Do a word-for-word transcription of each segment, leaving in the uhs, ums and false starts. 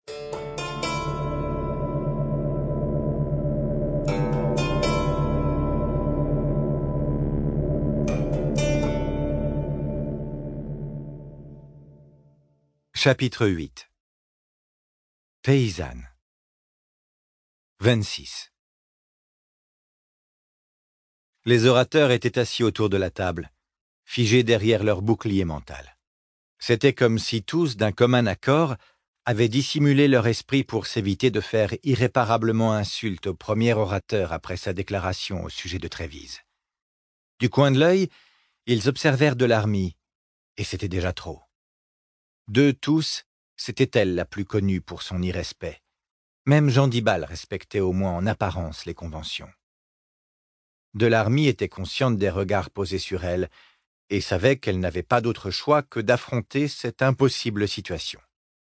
Chapitre huit. Paysanne. vingt-six. Les orateurs étaient assis autour de la table, figés derrière leur bouclier mental. C'était comme si tous, d'un commun accord, avaient dissimulé leur esprit pour s'éviter de faire irréparablement insulte au premier orateur après sa déclaration au sujet de Trévise. Du coin de l'œil, ils observèrent Delarmy, et c'était déjà trop. D'eux tous, c'était elle la plus connue pour son irrespect. Même Jean Dibal respectait au moins en apparence les conventions. Delarmy était consciente des regards posés sur elle et savait qu'elle n'avait pas d'autre choix que d'affronter cette impossible situation.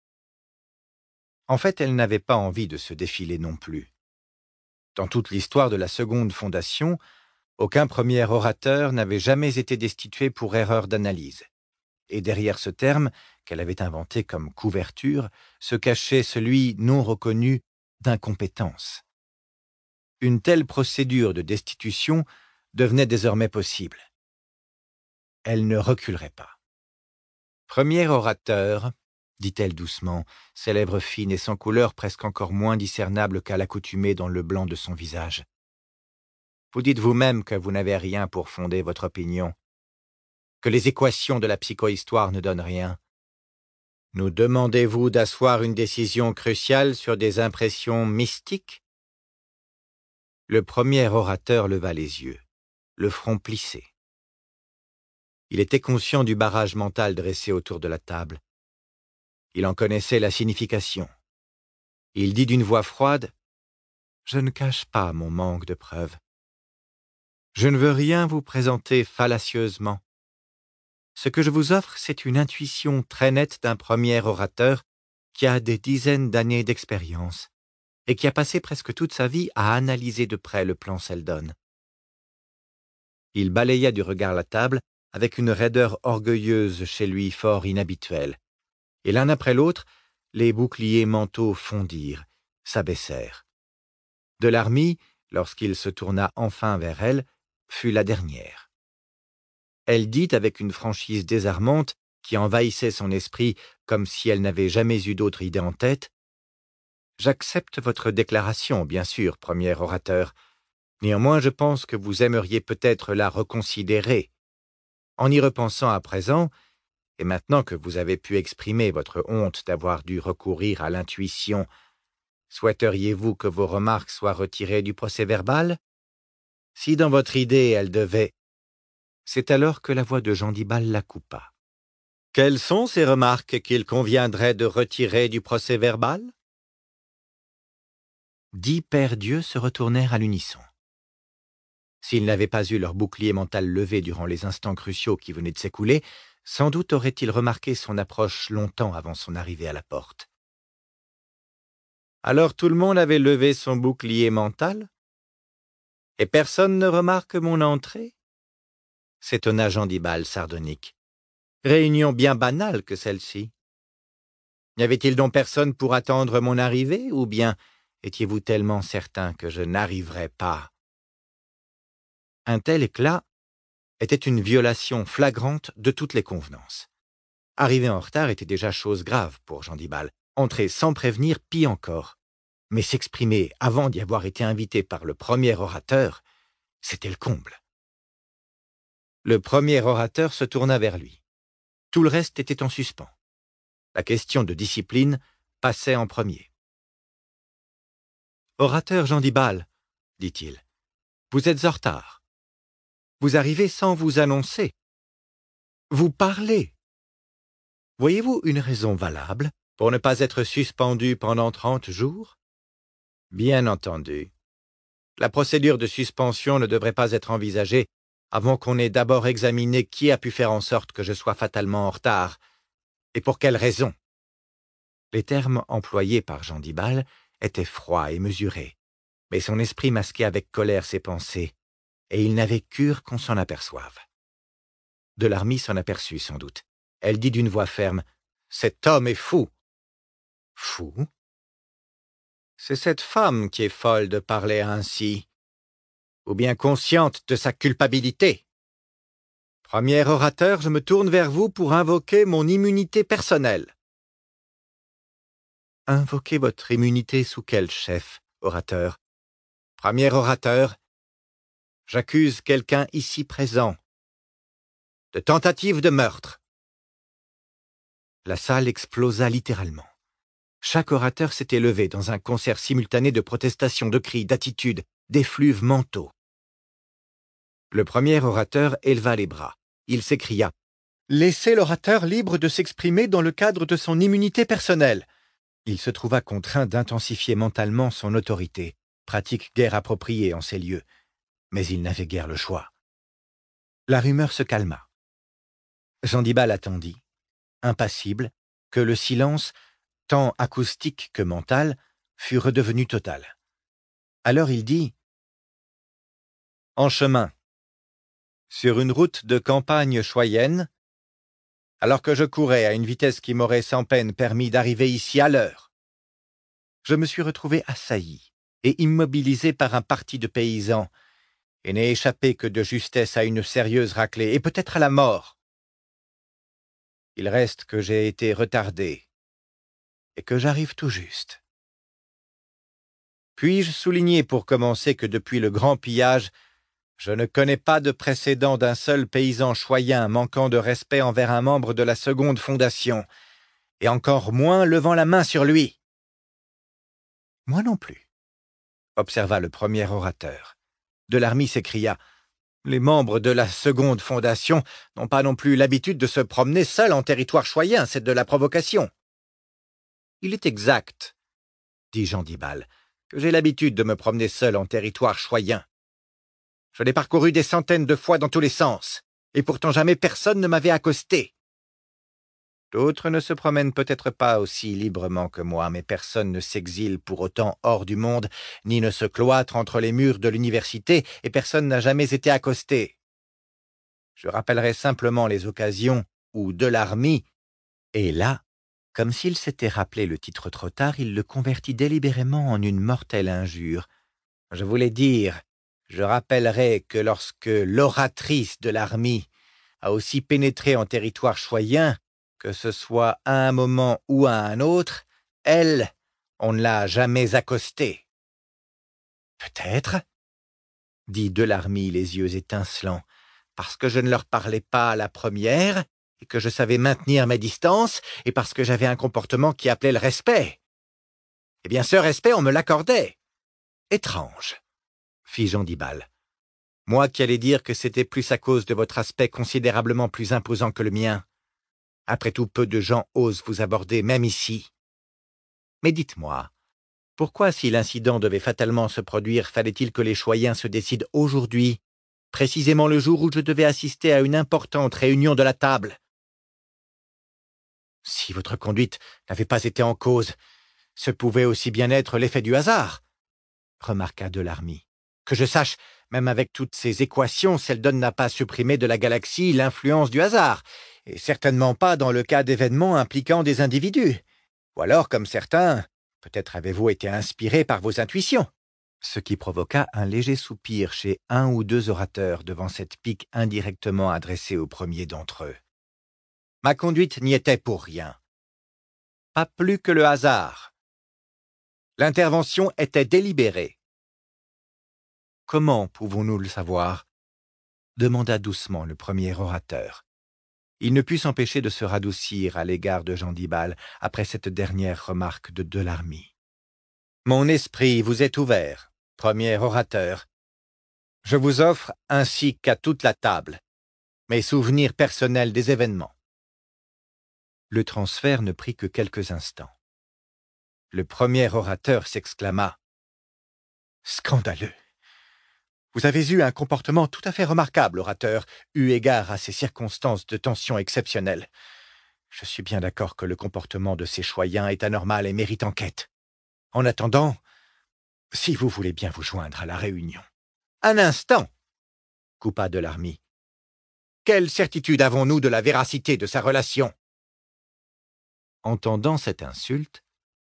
En fait, elle n'avait pas envie de se défiler non plus. Dans toute l'histoire de la seconde fondation, aucun premier orateur n'avait jamais été destitué pour erreur d'analyse. Et derrière ce terme, qu'elle avait inventé comme couverture, se cachait celui non reconnu d'incompétence. Une telle procédure de destitution devenait désormais possible. Elle ne reculerait pas. « Premier orateur », dit-elle doucement, ses lèvres fines et sans couleur presque encore moins discernables qu'à l'accoutumée dans le blanc de son visage. « Vous dites vous-même que vous n'avez rien pour fonder votre opinion, que les équations de la psychohistoire ne donnent rien. Nous demandez-vous d'asseoir une décision cruciale sur des impressions mystiques ?» Le premier orateur leva les yeux, le front plissé. Il était conscient du barrage mental dressé autour de la table. Il en connaissait la signification. Il dit d'une voix froide : « Je ne cache pas mon manque de preuves. Je ne veux rien vous présenter fallacieusement. Ce que je vous offre, c'est une intuition très nette d'un premier orateur qui a des dizaines d'années d'expérience et qui a passé presque toute sa vie à analyser de près le plan Seldon. » Il balaya du regard la table avec une raideur orgueilleuse chez lui fort inhabituelle. Et l'un après l'autre, les boucliers mentaux fondirent, s'abaissèrent. Delarmy, lorsqu'il se tourna enfin vers elle, fut la dernière. Elle dit avec une franchise désarmante qui envahissait son esprit comme si elle n'avait jamais eu d'autre idée en tête : « J'accepte votre déclaration, bien sûr, premier orateur. Néanmoins, je pense que vous aimeriez peut-être la reconsidérer. En y repensant à présent, et maintenant que vous avez pu exprimer votre honte d'avoir dû recourir à l'intuition, souhaiteriez-vous que vos remarques soient retirées du procès-verbal ? Si dans votre idée elles devaient... » C'est alors que la voix de Jean Dibal la coupa. « Quelles sont ces remarques qu'il conviendrait de retirer du procès-verbal » Dix pères Dieu se retournèrent à l'unisson. S'ils n'avaient pas eu leur bouclier mental levé durant les instants cruciaux qui venaient de s'écouler, sans doute auraient-ils remarqué son approche longtemps avant son arrivée à la porte. Alors tout le monde avait levé son bouclier mental ? Et personne ne remarque mon entrée ? S'étonna Jean Dibal sardonique. Réunion bien banale que celle-ci. N'y avait-il donc personne pour attendre mon arrivée, ou bien étiez-vous tellement certain que je n'arriverais pas ? Un tel éclat était une violation flagrante de toutes les convenances. Arriver en retard était déjà chose grave pour Jean Dibal. Entrer sans prévenir, pis encore. Mais s'exprimer avant d'y avoir été invité par le premier orateur, c'était le comble. Le premier orateur se tourna vers lui. Tout le reste était en suspens. La question de discipline passait en premier. « Orateur Jean Dibal, dit-il, vous êtes en retard. Vous arrivez sans vous annoncer. Vous parlez. Voyez-vous une raison valable pour ne pas être suspendu pendant trente jours ? Bien entendu. La procédure de suspension ne devrait pas être envisagée avant qu'on ait d'abord examiné qui a pu faire en sorte que je sois fatalement en retard, et pour quelle raison. » Les termes employés par Jean Dibal étaient froids et mesurés, mais son esprit masquait avec colère ses pensées, et il n'avait cure qu'on s'en aperçoive. Delarmy s'en aperçut sans doute. Elle dit d'une voix ferme : « Cet homme est fou. » « Fou ? C'est cette femme qui est folle de parler ainsi, ou bien consciente de sa culpabilité. Premier orateur, je me tourne vers vous pour invoquer mon immunité personnelle. Invoquez votre immunité sous quel chef, orateur? Premier orateur, j'accuse quelqu'un ici présent de tentative de meurtre. La salle explosa littéralement. Chaque orateur s'était levé dans un concert simultané de protestations, de cris, d'attitudes, d'effluves mentaux. Le premier orateur éleva les bras. Il s'écria « Laissez l'orateur libre de s'exprimer dans le cadre de son immunité personnelle ». Il se trouva contraint d'intensifier mentalement son autorité, pratique guère appropriée en ces lieux, mais il n'avait guère le choix. La rumeur se calma. Jandibal attendit, impassible, que le silence, tant acoustique que mental, fût redevenu total. Alors il dit « En chemin, sur une route de campagne choyenne, alors que je courais à une vitesse qui m'aurait sans peine permis d'arriver ici à l'heure, je me suis retrouvé assailli et immobilisé par un parti de paysans et n'ai échappé que de justesse à une sérieuse raclée et peut-être à la mort. Il reste que j'ai été retardé et que j'arrive tout juste. Puis-je souligner pour commencer que depuis le grand pillage, je ne connais pas de précédent d'un seul paysan choyen manquant de respect envers un membre de la seconde fondation, et encore moins levant la main sur lui. Moi non plus, observa le premier orateur. Delarmy s'écria « Les membres de la seconde fondation n'ont pas non plus l'habitude de se promener seuls en territoire choyen, c'est de la provocation. » Il est exact, dit Jandibal, que j'ai l'habitude de me promener seul en territoire choyen. Je l'ai parcouru des centaines de fois dans tous les sens, et pourtant jamais personne ne m'avait accosté. D'autres ne se promènent peut-être pas aussi librement que moi, mais personne ne s'exile pour autant hors du monde, ni ne se cloître entre les murs de l'université, et personne n'a jamais été accosté. Je rappellerai simplement les occasions où Delarmy, et là, comme s'il s'était rappelé le titre trop tard, il le convertit délibérément en une mortelle injure. Je voulais dire, je rappellerai que lorsque l'oratrice Delarmy a aussi pénétré en territoire choyen, que ce soit à un moment ou à un autre, elle, on ne l'a jamais accostée. Peut-être, dit Delarmy les yeux étincelants, parce que je ne leur parlais pas à la première, et que je savais maintenir mes distances, et parce que j'avais un comportement qui appelait le respect. Eh bien, ce respect, on me l'accordait. Étrange, fit Jandibal. Moi qui allais dire que c'était plus à cause de votre aspect considérablement plus imposant que le mien. Après tout, peu de gens osent vous aborder, même ici. Mais dites-moi, pourquoi, si l'incident devait fatalement se produire, fallait-il que les choyens se décident aujourd'hui, précisément le jour où je devais assister à une importante réunion de la table? Si votre conduite n'avait pas été en cause, ce pouvait aussi bien être l'effet du hasard, remarqua Delarmy. Que je sache, même avec toutes ces équations, Seldon n'a pas supprimé de la galaxie l'influence du hasard, et certainement pas dans le cas d'événements impliquant des individus. Ou alors, comme certains, peut-être avez-vous été inspiré par vos intuitions. Ce qui provoqua un léger soupir chez un ou deux orateurs devant cette pique indirectement adressée au premier d'entre eux. Ma conduite n'y était pour rien. Pas plus que le hasard. L'intervention était délibérée. Comment pouvons-nous le savoir? Demanda doucement le premier orateur. Il ne put s'empêcher de se radoucir à l'égard de Jandibal après cette dernière remarque de Delarmy. Mon esprit vous est ouvert, premier orateur. Je vous offre, ainsi qu'à toute la table, mes souvenirs personnels des événements. Le transfert ne prit que quelques instants. Le premier orateur s'exclama « Scandaleux! Vous avez eu un comportement tout à fait remarquable, orateur, eu égard à ces circonstances de tension exceptionnelles. Je suis bien d'accord que le comportement de ces choyens est anormal et mérite enquête. En attendant, si vous voulez bien vous joindre à la réunion. » Un instant, coupa Delarmy. Quelle certitude avons-nous de la véracité de sa relation? Entendant cette insulte,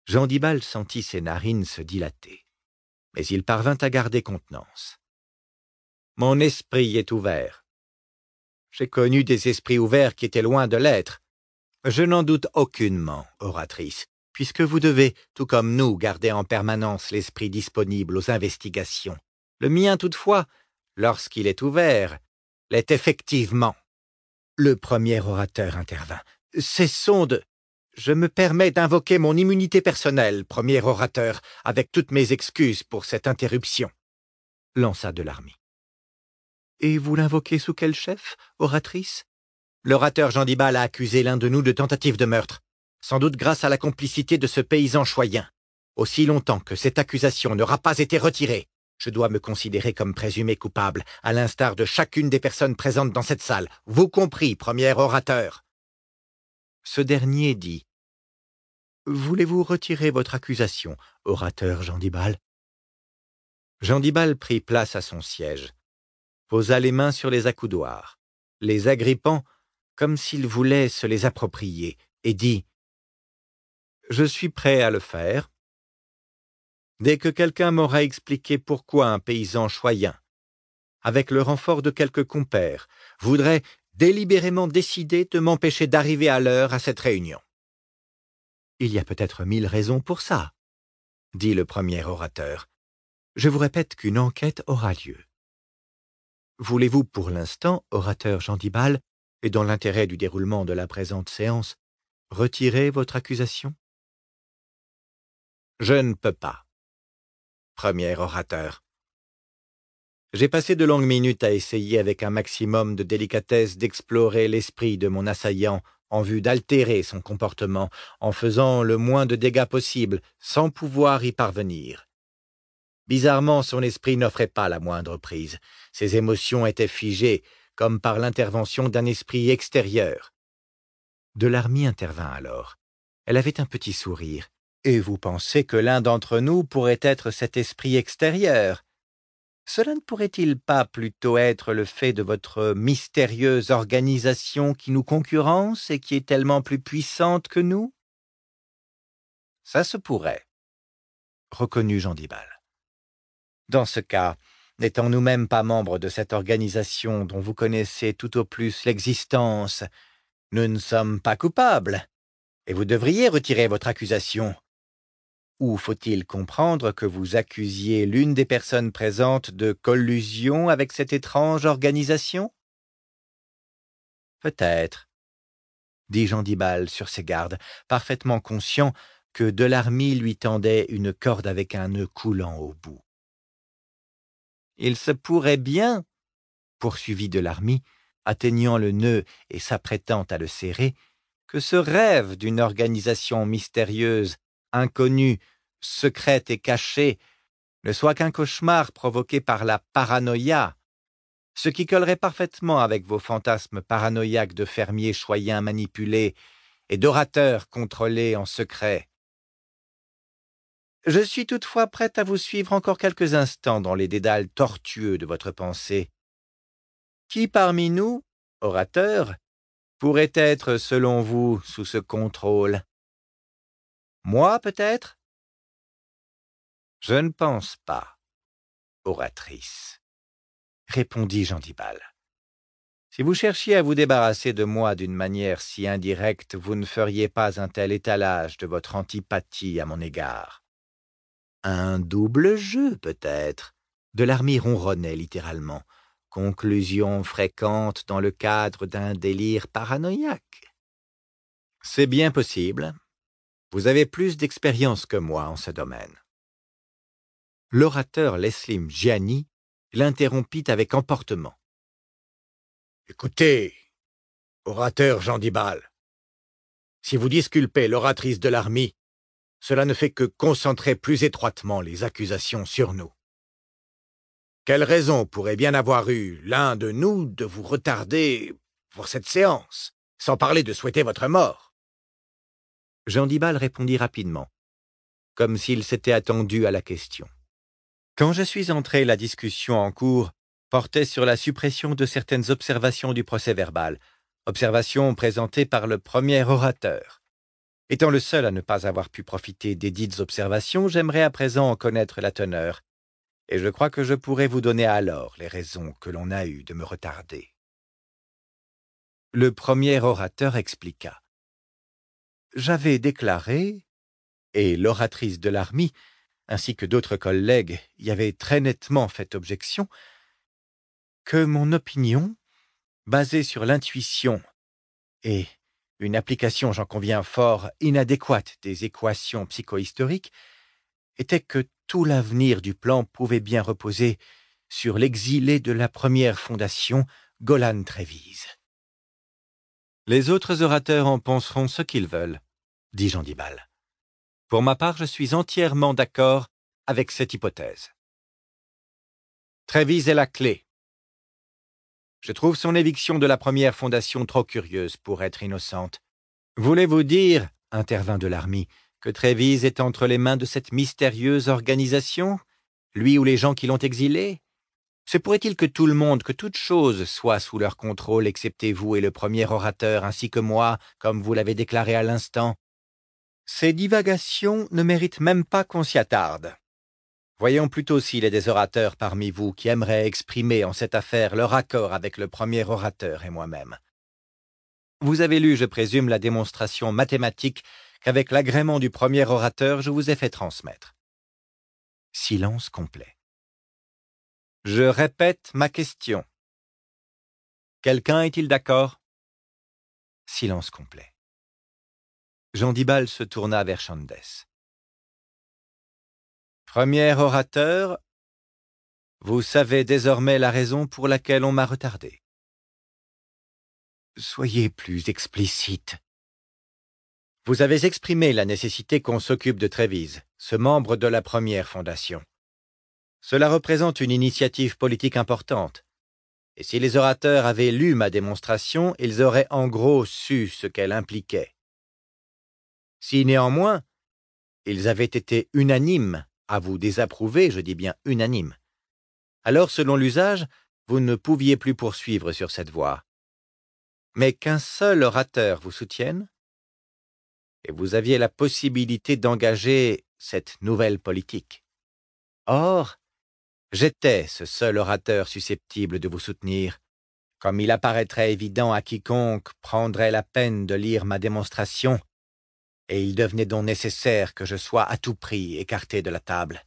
Jandibal sentit ses narines se dilater, mais il parvint à garder contenance. « Mon esprit est ouvert. J'ai connu des esprits ouverts qui étaient loin de l'être. Je n'en doute aucunement, oratrice, puisque vous devez, tout comme nous, garder en permanence l'esprit disponible aux investigations. Le mien, toutefois, lorsqu'il est ouvert, l'est effectivement. » Le premier orateur intervint. « Cessons de... Je me permets d'invoquer mon immunité personnelle, premier orateur, avec toutes mes excuses pour cette interruption. » lança Delarmy. « Et vous l'invoquez sous quel chef, oratrice ?» L'orateur Jandibal a accusé l'un de nous de tentative de meurtre, sans doute grâce à la complicité de ce paysan choyen. Aussi longtemps que cette accusation n'aura pas été retirée, je dois me considérer comme présumé coupable, à l'instar de chacune des personnes présentes dans cette salle, vous compris, premier orateur. Ce dernier dit « Voulez-vous retirer votre accusation, orateur Jandibal ?» Jandibal prit place à son siège, posa les mains sur les accoudoirs, les agrippant comme s'il voulait se les approprier, et dit « Je suis prêt à le faire. Dès que quelqu'un m'aura expliqué pourquoi un paysan choyen, avec le renfort de quelques compères, voudrait délibérément décider de m'empêcher d'arriver à l'heure à cette réunion. » « Il y a peut-être mille raisons pour ça, » dit le premier orateur. « Je vous répète qu'une enquête aura lieu. Voulez-vous pour l'instant, orateur Jandibal, et dans l'intérêt du déroulement de la présente séance, retirer votre accusation ?»« Je ne peux pas, premier orateur. J'ai passé de longues minutes à essayer avec un maximum de délicatesse d'explorer l'esprit de mon assaillant en vue d'altérer son comportement, en faisant le moins de dégâts possible, sans pouvoir y parvenir. Bizarrement, son esprit n'offrait pas la moindre prise. Ses émotions étaient figées, comme par l'intervention d'un esprit extérieur. Delarmy intervint alors. Elle avait un petit sourire. « Et vous pensez que l'un d'entre nous pourrait être cet esprit extérieur ? Cela ne pourrait-il pas plutôt être le fait de votre mystérieuse organisation qui nous concurrence et qui est tellement plus puissante que nous ?»« Ça se pourrait, » reconnut Jandibal. « Dans ce cas, n'étant nous-mêmes pas membres de cette organisation dont vous connaissez tout au plus l'existence, nous ne sommes pas coupables, et vous devriez retirer votre accusation. Ou faut-il comprendre que vous accusiez l'une des personnes présentes de collusion avec cette étrange organisation ? » ?»« Peut-être, » dit Jandibal sur ses gardes, parfaitement conscient que Delarmy lui tendait une corde avec un nœud coulant au bout. « Il se pourrait bien, » poursuivit Delarmy, atteignant le nœud et s'apprêtant à le serrer, « que ce rêve d'une organisation mystérieuse, inconnue, secrète et cachée, ne soit qu'un cauchemar provoqué par la paranoïa, ce qui collerait parfaitement avec vos fantasmes paranoïaques de fermiers choyens manipulés et d'orateurs contrôlés en secret. Je suis toutefois prête à vous suivre encore quelques instants dans les dédales tortueux de votre pensée. Qui parmi nous, orateurs, pourrait être, selon vous, sous ce contrôle? Moi, peut-être? Je ne pense pas, oratrice, répondit Jandibal. Si vous cherchiez à vous débarrasser de moi d'une manière si indirecte, vous ne feriez pas un tel étalage de votre antipathie à mon égard. Un double jeu, peut-être. Delarmy ronronnait littéralement. Conclusion fréquente dans le cadre d'un délire paranoïaque. C'est bien possible. Vous avez plus d'expérience que moi en ce domaine. L'orateur Leslim Gianni l'interrompit avec emportement. Écoutez, orateur Jandibal, si vous disculpez l'oratrice Delarmy, cela ne fait que concentrer plus étroitement les accusations sur nous. Quelle raison pourrait bien avoir eu l'un de nous de vous retarder pour cette séance, sans parler de souhaiter votre mort? Jandibal répondit rapidement, comme s'il s'était attendu à la question. Quand je suis entré, la discussion en cours portait sur la suppression de certaines observations du procès-verbal, observations présentées par le premier orateur. Étant le seul à ne pas avoir pu profiter des dites observations, j'aimerais à présent en connaître la teneur, et je crois que je pourrais vous donner alors les raisons que l'on a eues de me retarder. Le premier orateur expliqua. J'avais déclaré, et l'oratrice de l'armée, ainsi que d'autres collègues, y avaient très nettement fait objection, que mon opinion, basée sur l'intuition et une application, j'en conviens fort, inadéquate des équations psychohistoriques, était que tout l'avenir du plan pouvait bien reposer sur l'exilé de la première fondation, Golan Trévise. Les autres orateurs en penseront ce qu'ils veulent, dit Jean Dibal. Pour ma part, je suis entièrement d'accord avec cette hypothèse. Trévise est la clé. Je trouve son éviction de la première fondation trop curieuse pour être innocente. Voulez-vous dire, intervint Delarmy, que Trévise est entre les mains de cette mystérieuse organisation, lui ou les gens qui l'ont exilé? Se pourrait-il que tout le monde, que toute chose soit sous leur contrôle, excepté vous et le premier orateur, ainsi que moi, comme vous l'avez déclaré à l'instant? Ces divagations ne méritent même pas qu'on s'y attarde. Voyons plutôt s'il y a des orateurs parmi vous qui aimeraient exprimer en cette affaire leur accord avec le premier orateur et moi-même. Vous avez lu, je présume, la démonstration mathématique qu'avec l'agrément du premier orateur, je vous ai fait transmettre. Silence complet. Je répète ma question. Quelqu'un est-il d'accord? Silence complet. Jean Dibal se tourna vers Chandes. Premier orateur, vous savez désormais la raison pour laquelle on m'a retardé. Soyez plus explicite. Vous avez exprimé la nécessité qu'on s'occupe de Trévise, ce membre de la première fondation. Cela représente une initiative politique importante. Et si les orateurs avaient lu ma démonstration, ils auraient en gros su ce qu'elle impliquait. Si néanmoins, ils avaient été unanimes à vous désapprouver, je dis bien unanimes, alors selon l'usage, vous ne pouviez plus poursuivre sur cette voie. Mais qu'un seul orateur vous soutienne, et vous aviez la possibilité d'engager cette nouvelle politique. Or, j'étais ce seul orateur susceptible de vous soutenir, comme il apparaîtrait évident à quiconque prendrait la peine de lire ma démonstration, et il devenait donc nécessaire que je sois à tout prix écarté de la table.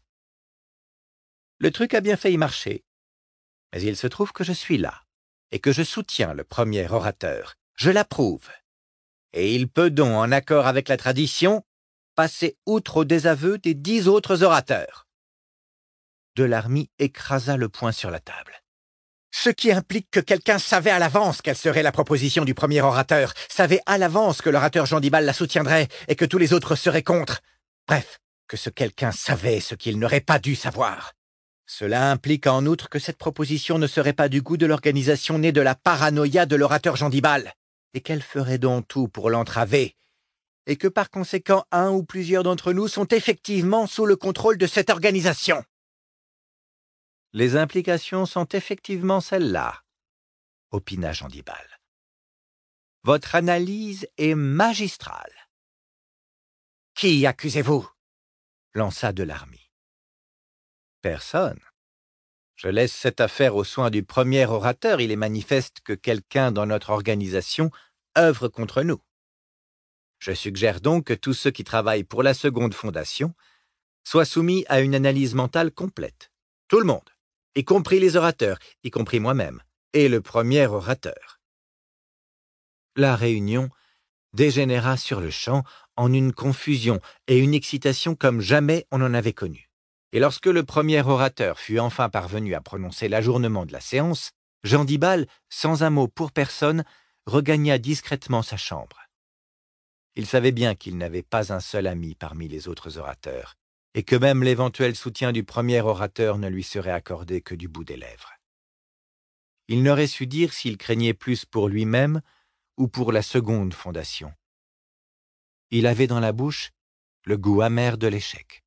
Le truc a bien failli marcher, mais il se trouve que je suis là, et que je soutiens le premier orateur. Je l'approuve. Et il peut donc, en accord avec la tradition, passer outre au désaveu des dix autres orateurs. Delarmy écrasa le poing sur la table. Ce qui implique que quelqu'un savait à l'avance quelle serait la proposition du premier orateur, savait à l'avance que l'orateur Jean Dibal la soutiendrait et que tous les autres seraient contre. Bref, que ce quelqu'un savait ce qu'il n'aurait pas dû savoir. Cela implique en outre que cette proposition ne serait pas du goût de l'organisation née de la paranoïa de l'orateur Jean Dibal, et qu'elle ferait donc tout pour l'entraver, et que par conséquent un ou plusieurs d'entre nous sont effectivement sous le contrôle de cette organisation. Les implications sont effectivement celles-là, opina Jean Dibal. Votre analyse est magistrale. Qui accusez-vous? Lança Delarmy. Personne. Je laisse cette affaire aux soins du premier orateur. Il est manifeste que quelqu'un dans notre organisation œuvre contre nous. Je suggère donc que tous ceux qui travaillent pour la seconde fondation soient soumis à une analyse mentale complète. Tout le monde, y compris les orateurs, y compris moi-même, et le premier orateur. La réunion dégénéra sur le champ en une confusion et une excitation comme jamais on en avait connu. Et lorsque le premier orateur fut enfin parvenu à prononcer l'ajournement de la séance, Jean Dibal, sans un mot pour personne, regagna discrètement sa chambre. Il savait bien qu'il n'avait pas un seul ami parmi les autres orateurs, et que même l'éventuel soutien du premier orateur ne lui serait accordé que du bout des lèvres. Il n'aurait su dire s'il craignait plus pour lui-même ou pour la seconde fondation. Il avait dans la bouche le goût amer de l'échec.